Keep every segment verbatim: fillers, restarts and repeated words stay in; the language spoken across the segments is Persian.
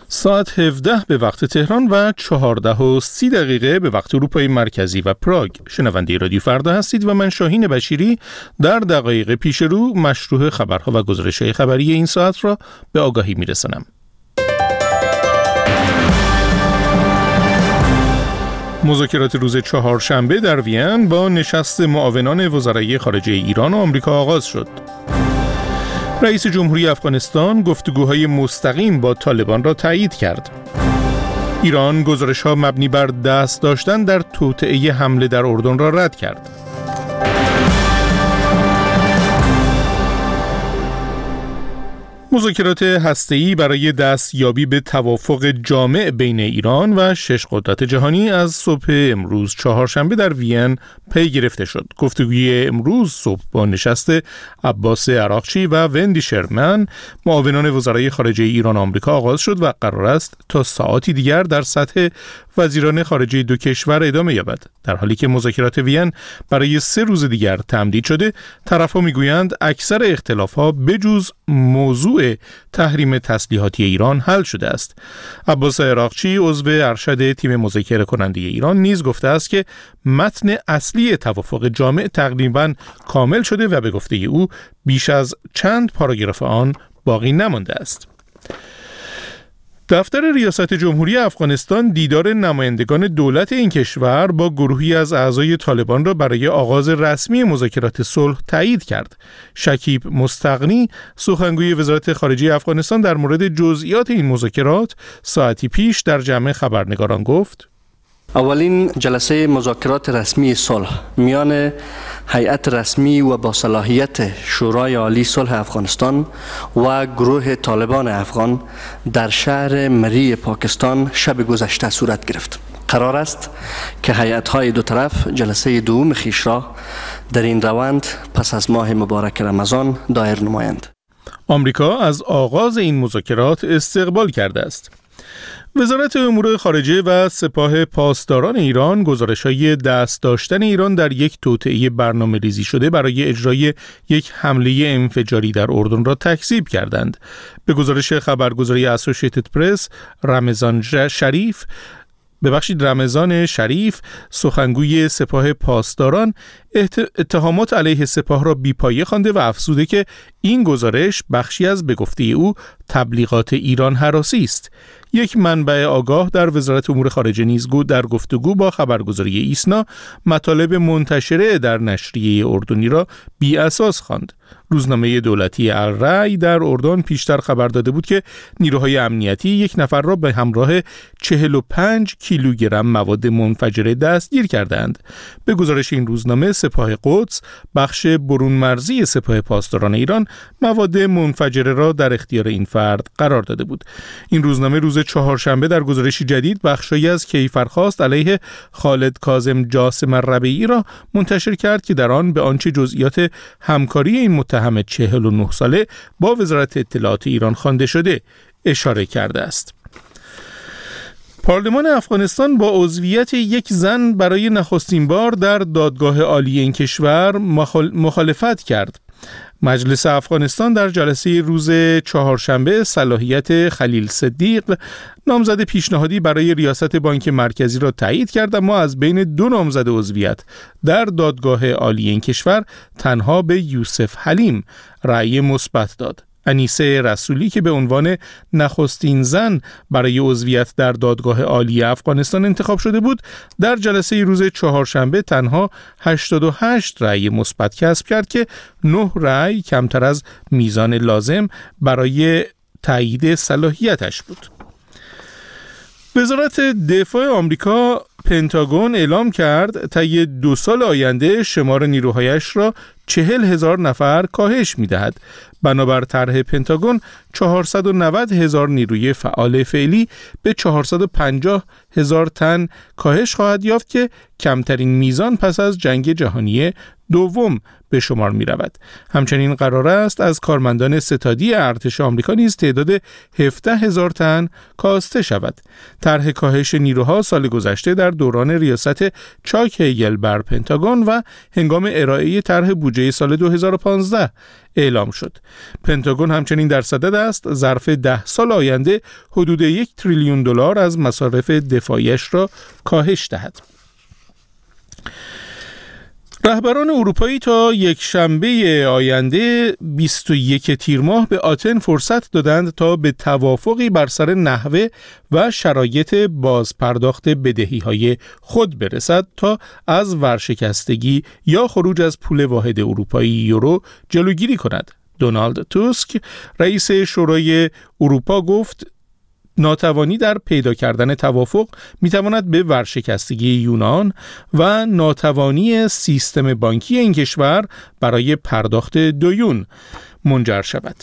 ساعت هفده به وقت تهران و چهارده و سی دقیقه به وقت اروپای مرکزی و پراگ. شنونده رادیو فردا هستید و من شاهین بشیری در دقایق پیش رو مشروع خبرها و گزارش‌های خبری این ساعت را به آگاهی میرسانم. مذاکرات روز چهارشنبه در وین با نشست معاونان وزرای خارجه ایران و آمریکا آغاز شد. رئیس جمهوری افغانستان گفتگوهای مستقیم با طالبان را تایید کرد. ایران گزارش‌ها مبنی بر دست داشتن در توطئه حمله در اردن را رد کرد. مذاکرات هسته‌ای برای دستیابی به توافق جامع بین ایران و شش قدرت جهانی از صبح امروز چهارشنبه در وین پی گرفته شد. گفتگوی امروز صبح با نشست عباس عراقچی و وندی شرمن معاونان وزرای خارجه ایران و آمریکا آغاز شد و قرار است تا ساعاتی دیگر در سطح وزیران خارجه دو کشور ادامه یابد. در حالی که مذاکرات وین برای سه روز دیگر تمدید شده، طرف‌ها میگویند اکثر اختلاف‌ها بجز موضوع تحریم تسلیحاتی ایران حل شده است. عباس عراقچی عضو ارشد تیم مذاکره کننده ایران نیز گفته است که متن اصلی توافق جامع تقریباً کامل شده و به گفته او بیش از چند پاراگراف آن باقی نمانده است. دفتر ریاست جمهوری افغانستان دیدار نمایندگان دولت این کشور با گروهی از اعضای طالبان را برای آغاز رسمی مذاکرات صلح تایید کرد. شکیب مستغنی، سخنگوی وزارت خارجه افغانستان، در مورد جزئیات این مذاکرات ساعتی پیش در جمع خبرنگاران گفت: اولین جلسه مذاکرات رسمی صلح میان هیئت رسمی و با صلاحیت شورای عالی صلح افغانستان و گروه طالبان افغان در شهر مری پاکستان شب گذشته صورت گرفت. قرار است که هیئت‌های دو طرف جلسه دوم خویش را در این روند پس از ماه مبارک رمضان دایر نمایند. آمریکا از آغاز این مذاکرات استقبال کرده است. وزارت امور خارجه و سپاه پاسداران ایران گزارش‌های دست داشتن ایران در یک توطئه برنامه‌ریزی شده برای اجرای یک حمله انفجاری در اردن را تکذیب کردند. به گزارش خبرگزاری اسوسییتد پرس، رمضان شریف ببخشید رمضان شریف سخنگوی سپاه پاسداران اتهامات علیه سپاه را بی‌پایه خوانده و افزوده که این گزارش بخشی از به گفته او تبلیغات ایران هراسی است. یک منبع آگاه در وزارت امور خارجه نیز در گفتگو با خبرگزاری ایسنا مطالب منتشره در نشریه اردنی را بی اساس خواند. روزنامه دولتی الرأی در اردن پیشتر خبر داده بود که نیروهای امنیتی یک نفر را به همراه چهل و پنج کیلوگرم مواد منفجره دستگیر کردند. به گزارش این روزنامه، سپاه قدس، بخش برون مرزی سپاه پاسداران ایران، مواد منفجره را در اختیار این فرد قرار داده بود. این روزنامه روز چهارشنبه در گزارشی جدید بخشی از کیفرخواست علیه خالد کاظم جاسم ربیعی را منتشر کرد که در آن به آنچه جزئیات همکاری این متهم چهل و نه ساله با وزارت اطلاعات ایران خوانده شده اشاره کرده است. پارلمان افغانستان با عضویت یک زن برای نخستین بار در دادگاه عالی این کشور مخالفت کرد. مجلس افغانستان در جلسه روز چهارشنبه صلاحیت خلیل صدیق، نامزد پیشنهادی برای ریاست بانک مرکزی را تایید کرد، اما از بین دو نامزد عضویت در دادگاه عالی این کشور تنها به یوسف حلیم رأی مثبت داد. انیسه رسولی که به عنوان نخستین زن برای عضویت در دادگاه عالی افغانستان انتخاب شده بود، در جلسه روز چهارشنبه تنها هشتاد و هشت رأی مثبت کسب کرد که نه رأی کمتر از میزان لازم برای تایید صلاحیتش بود. وزارت دفاع آمریکا پنتاگون اعلام کرد طی دو سال آینده شمار نیروهایش را چهل هزار نفر کاهش می‌دهد. بنابر طرح پنتاگون چهارصد و نود هزار نیروی فعال فعلی به چهارصد و پنجاه هزار تن کاهش خواهد یافت که کمترین میزان پس از جنگ جهانی دوم به شمار می رود. همچنین قرار است از کارمندان ستادی ارتش آمریکا نیز تعداد هفده هزار تن کاسته شود. طرح کاهش نیروها سال گذشته در دوران ریاست چاک هیگل بر پنتاگون و هنگام ارائه طرح بودجه بودجه سال دو هزار و پانزده اعلام شد. پنتاگون همچنین در صدد است ظرف ده سال آینده حدود یک تریلیون دلار از مصارف دفاعیش را کاهش دهد. رهبران اروپایی تا یک شنبه آینده بیست و یک تیر ماه به آتن فرصت دادند تا به توافقی بر سر نحوه و شرایط بازپرداخت بدهی‌های خود برسد تا از ورشکستگی یا خروج از پول واحد اروپایی یورو جلوگیری کند. دونالد توسک رئیس شورای اروپا گفت ناتوانی در پیدا کردن توافق میتواند به ورشکستگی یونان و ناتوانی سیستم بانکی این کشور برای پرداخت دیون منجر شود.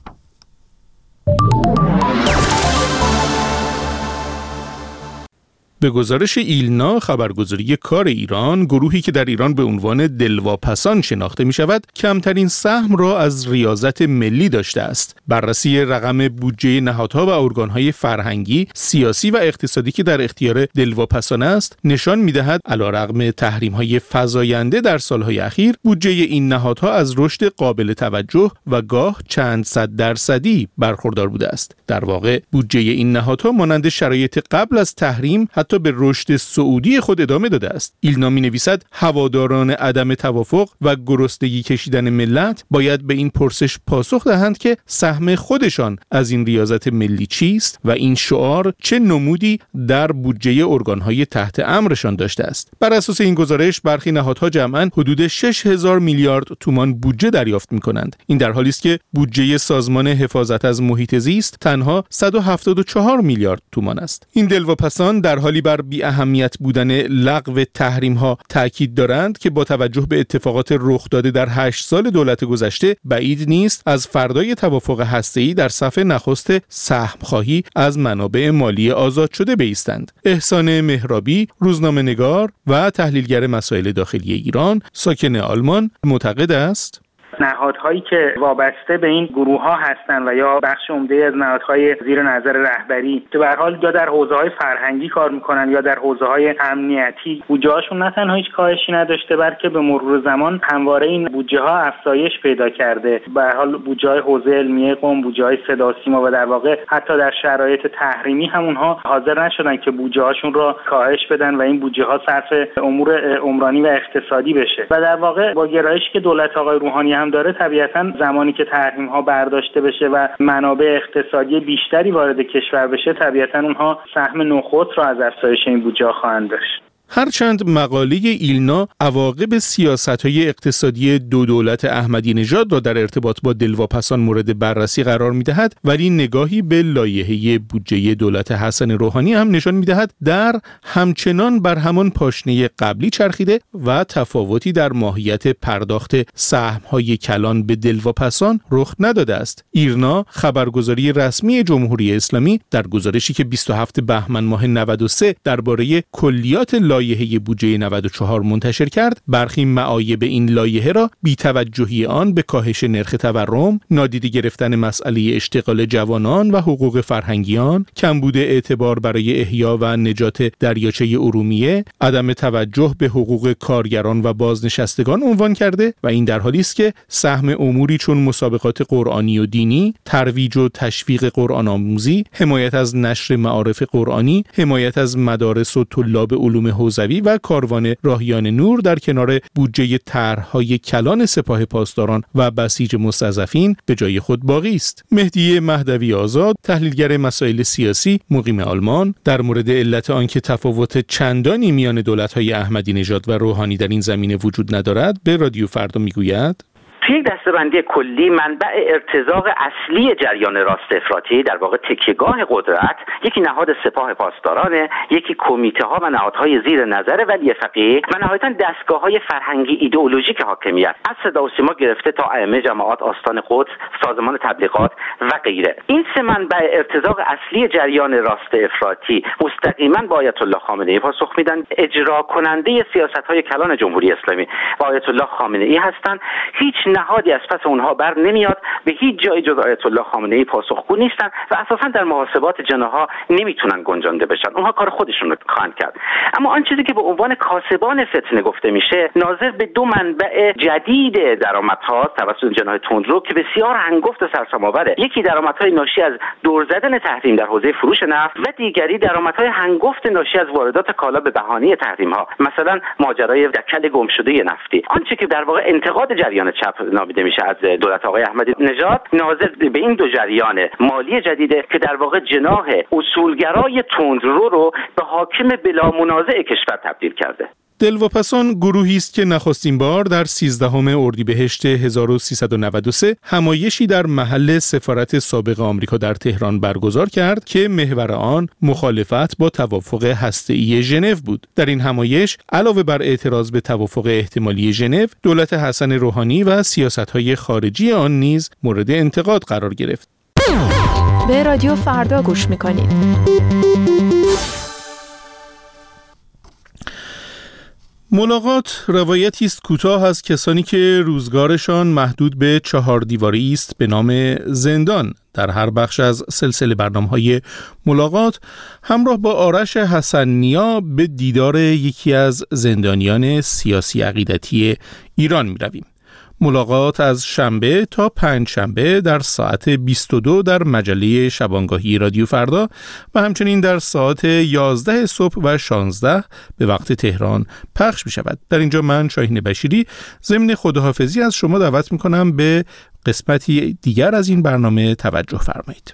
به گزارش ایلنا، خبرگزاری کار ایران، گروهی که در ایران به عنوان دلواپسان شناخته می شود، کمترین سهم را از ریاضت ملی داشته است. بررسی رقم بودجه نهادها و ارگانهای فرهنگی، سیاسی و اقتصادی که در اختیار دلواپسان است، نشان می دهد علیرغم تحریم‌های فزاینده در سالهای اخیر، بودجه این نهادها از رشد قابل توجه و گاه چند صد درصدی برخوردار بوده است. در واقع بودجه این نهادها مانند شرایط قبل از تحریم تا به رشد صعودی خود ادامه داده است. ایلنا می نویسد هواداران عدم توافق و گرسنگی کشیدن ملت باید به این پرسش پاسخ دهند که سهم خودشان از این ریاضت ملی چیست و این شعار چه نمودی در بودجه ارگانهای تحت امرشان داشته است. بر اساس این گزارش برخی نهادها جمعاً حدود شش هزار میلیارد تومان بودجه دریافت می کنند. این در حالی است که بودجه سازمان حفاظت از محیط زیست تنها صد و هفتاد و چهار میلیارد تومان است. این دلواپسان در حالی بر بی اهمیت بودن لغو تحریم ها تاکید دارند که با توجه به اتفاقات رخ داده در هشت سال دولت گذشته بعید نیست از فردای توافق هسته‌ای در صف نخست سهم خواهی از منابع مالی آزاد شده بایستند. احسان مهرابی، روزنامه‌نگار و تحلیلگر مسائل داخلی ایران، ساکن آلمان، معتقد است نهادهایی که وابسته به این گروه ها هستند و یا بخش عمده از نهادهای زیر نظر رهبری که به هر حال یا در حوزه‌های فرهنگی کار میکنن یا در حوزه‌های امنیتی، بودجه‌هاشون نه تنها هیچ کاهشی نداشته بلکه به مرور زمان همواره این بودجه ها افزایش پیدا کرده. به هر حال بودجه‌های حوزه علمیه قم، بودجه‌های صدا و سیما و در واقع حتی در شرایط تحریمی هم اونها حاضر نشدن که بودجه‌هاشون را کاهش بدن و این بودجه‌ها صرف امور عمرانی و اقتصادی بشه. و در واقع با گرایشی که دولت آقای روحانی هم داره، طبیعتاً زمانی که تحریم ها برداشته بشه و منابع اقتصادی بیشتری وارد کشور بشه، طبیعتاً اونها سهم نخود را از افزایش این بودجه خواهند داشت. هرچند مقاله ایلنا عواقب سیاست‌های اقتصادی دو دولت احمدی نژاد را در ارتباط با دلواپسان مورد بررسی قرار می‌دهد، ولی نگاهی به لایحه بودجه دولت حسن روحانی هم نشان می‌دهد در همچنان بر همان پاشنه قبلی چرخیده و تفاوتی در ماهیت پرداخت سهم‌های کلان به دلواپسان رخ نداده است. ایرنا، خبرگزاری رسمی جمهوری اسلامی، در گزارشی که بیست و هفتم بهمن ماه نود و سه درباره کلیات لایحه بودجه نود و چهار منتشر کرد، برخی معایب این لایحه را بی‌توجهی آن به کاهش نرخ تورم، نادیده گرفتن مسئله اشتغال جوانان و حقوق فرهنگیان، کمبود اعتبار برای احیا و نجات دریاچه ارومیه، عدم توجه به حقوق کارگران و بازنشستگان عنوان کرده و این در حالی است که سهم اموری چون مسابقات قرآنی و دینی، ترویج و تشویق قرآن آموزی، حمایت از نشر معارف قرآنی، حمایت از مدارس و طلاب علوم حوزوی و کاروان راهیان نور در کنار بودجه طرح‌های کلان سپاه پاسداران و بسیج مستضعفین به جای خود باقی است. مهدی مهدوی آزاد، تحلیلگر مسائل سیاسی، مقیم آلمان، در مورد علت آنکه تفاوت چندانی میان دولت‌های احمدی نژاد و روحانی در این زمینه وجود ندارد، به رادیو فردا میگوید: توی یک دسته‌بندی کلی منبع ارتزاق اصلی جریان راست افراطی در واقع تکیهگاه قدرت یکی نهاد سپاه پاسداران، یکی کمیته ها و نهادهای زیر نظر ولی فقیه و نهایتاً دستگاه‌های فرهنگی ایدئولوژیک حاکمیت از صدا و سیما گرفته تا ائمه جماعات آستان قدس، سازمان تبلیغات و غیره. این سه منبع ارتزاق اصلی جریان راست افراطی مستقیما با آیت الله خامنه‌ای پاسخ میدن. اجرا کننده سیاست‌های کلان جمهوری اسلامی با آیت الله خامنه‌ای هستند. هیچ نهادی از پس اونها بر نمیاد، به هیچ جای جز آیت الله خامنه‌ای پاسخگو نیستن و اساسا در محاسبات جناها نمیتونن گنجانده بشن. اونها کار خودشون رو خواهند کرد. اما آن چیزی که به عنوان کاسبان فتنه گفته میشه ناظر به دو منبع جدید درآمدها توسط جناح تندرو که بسیار هنگفت و سرسام‌آوره. یکی درآمدهای ناشی از دور زدن تحریم در حوزه فروش نفت و دیگری درآمدهای هنگفت ناشی از واردات کالا به بهانه تحریم‌ها، مثلا ماجرای دکل گمشده نفتی. آنچه که در واقع انتقاد جریان چپ نامیده میشه از دولت آقای احمدی نژاد ناظر به این دو جریان مالی جدیده که در واقع جناح اصولگرای تندرو رو به حاکم بلا منازع کشور تبدیل کرده. دلواپسان گروهی است که نخستین بار در سیزدهم اردیبهشت هزار و سیصد و نود و سه همایشی در محل سفارت سابق آمریکا در تهران برگزار کرد که محور آن مخالفت با توافق هسته‌ای ژنو بود. در این همایش علاوه بر اعتراض به توافق احتمالی ژنو، دولت حسن روحانی و سیاست‌های خارجی آن نیز مورد انتقاد قرار گرفت. به رادیو فردا گوش می‌کنید. ملاقات روایتی است کوتاه از کسانی که روزگارشان محدود به چهار دیواری است به نام زندان. در هر بخش از سلسله برنامه‌های ملاقات همراه با آرش حسن‌نیا به دیدار یکی از زندانیان سیاسی عقیدتی ایران می‌رویم. ملاقات از شنبه تا پنج شنبه در ساعت بیست و دو در مجله شبانگاهی رادیو فردا و همچنین در ساعت یازده صبح و شانزده به وقت تهران پخش می شود. در اینجا من شاهین بشیری ضمن خداحافظی از شما دعوت می کنم به قسمتی دیگر از این برنامه توجه فرمایید.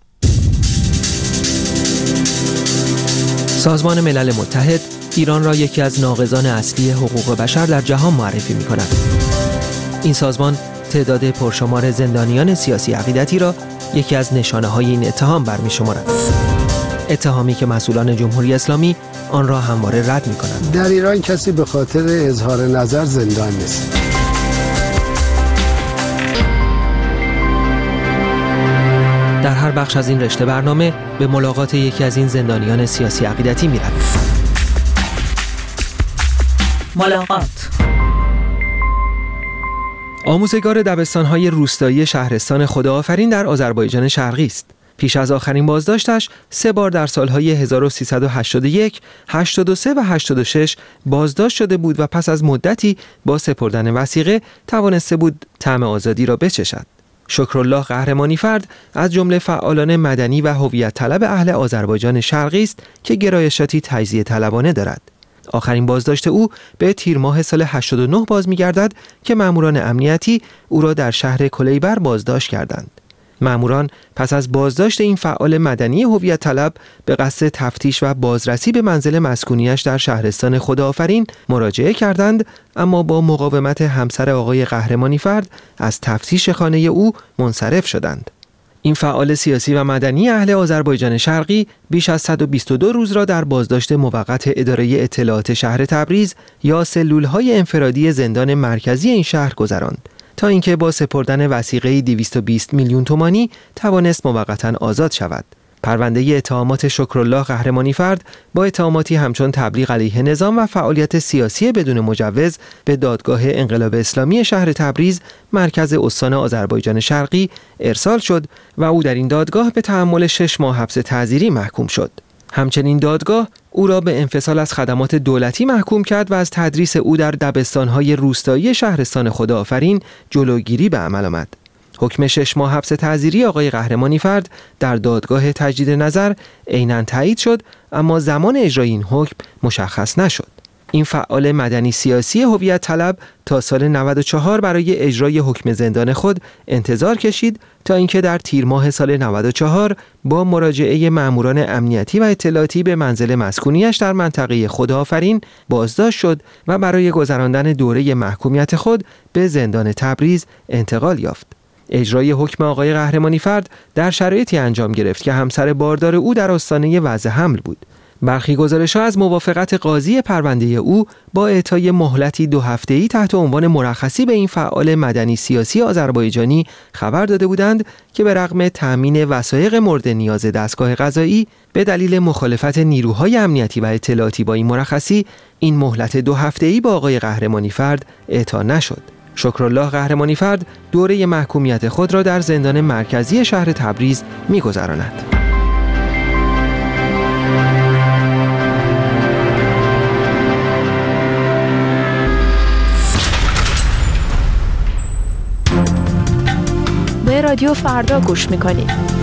سازمان ملل متحد ایران را یکی از ناقضان اصلی حقوق بشر در جهان معرفی می کند. این سازمان تعداد پرشمار زندانیان سیاسی عقیدتی را یکی از نشانه‌های این اتهام برمی شمارد. اتهامی که مسئولان جمهوری اسلامی آن را همواره رد می کنند. در ایران کسی به خاطر اظهار نظر زندان نیست. در هر بخش از این رشته برنامه به ملاقات یکی از این زندانیان سیاسی عقیدتی می رویم. ملاقات آموزگار دبستان‌های روستایی شهرستان خداآفرین در آذربایجان شرقی است. پیش از آخرین بازداشتش سه بار در سالهای هزار و سیصد و هشتاد و یک، هشتاد و سه و هشتاد و شش بازداشت شده بود و پس از مدتی با سپردن وثیقه توانسته بود طعم آزادی را بچشد. شکرالله قهرمانی فرد از جمله فعالان مدنی و هویت طلب اهل آذربایجان شرقی است که گرایشاتی تجزیه طلبانه دارد. آخرین بازداشت او به تیر ماه سال هشتاد و نه باز می‌گردد که ماموران امنیتی او را در شهر کلیبر بازداشت کردند. ماموران پس از بازداشت این فعال مدنی هویت طلب به قصد تفتیش و بازرسی به منزل مسکونیش در شهرستان خداآفرین مراجعه کردند، اما با مقاومت همسر آقای قهرمانی فرد از تفتیش خانه او منصرف شدند. این فعال سیاسی و مدنی اهل آذربایجان شرقی بیش از صد و بیست و دو روز را در بازداشت موقت اداره اطلاعات شهر تبریز یا سلول‌های انفرادی زندان مرکزی این شهر گذراند تا اینکه با سپردن وثیقه دویست و بیست میلیون تومانی توانست موقتاً آزاد شود. پرونده اتهامات شکرالله قهرمانی فرد با اتهاماتی همچون تبلیغ علیه نظام و فعالیت سیاسی بدون مجوز به دادگاه انقلاب اسلامی شهر تبریز مرکز استان آذربایجان شرقی ارسال شد و او در این دادگاه به تحمل شش ماه حبس تعزیری محکوم شد. همچنین دادگاه او را به انفصال از خدمات دولتی محکوم کرد و از تدریس او در دبستان‌های روستایی شهرستان خداآفرین جلوگیری به عمل آمد. حکم شش ماه حبس تعزیری آقای قهرمانی فرد در دادگاه تجدید نظر عیناً تایید شد، اما زمان اجرای این حکم مشخص نشد. این فعال مدنی سیاسی هویت طلب تا سال نود و چهار برای اجرای حکم زندان خود انتظار کشید تا اینکه در تیر ماه سال نود و چهار با مراجعه ماموران امنیتی و اطلاعاتی به منزل مسکونیش در منطقه خداآفرین بازداشت شد و برای گذراندن دوره محکومیت خود به زندان تبریز انتقال یافت. اجرای حکم آقای قهرمانی فرد در شرایطی انجام گرفت که همسر باردار او در آستانه وضع حمل بود. برخی گزارش‌ها از موافقت قاضی پرونده او با اعطای مهلتی دو هفته‌ای تحت عنوان مرخصی به این فعال مدنی سیاسی آذربایجانی خبر داده بودند که به رغم تأمین وثایق مورد نیاز دستگاه قضایی به دلیل مخالفت نیروهای امنیتی و اطلاعاتی با این مرخصی، این مهلت دو هفته‌ای با آقای قهرمانی فرد اعطا نشد. شکرالله قهرمانی فرد دوره محکومیت خود را در زندان مرکزی شهر تبریز می‌گذراند. به رادیو فردا گوش میکنید.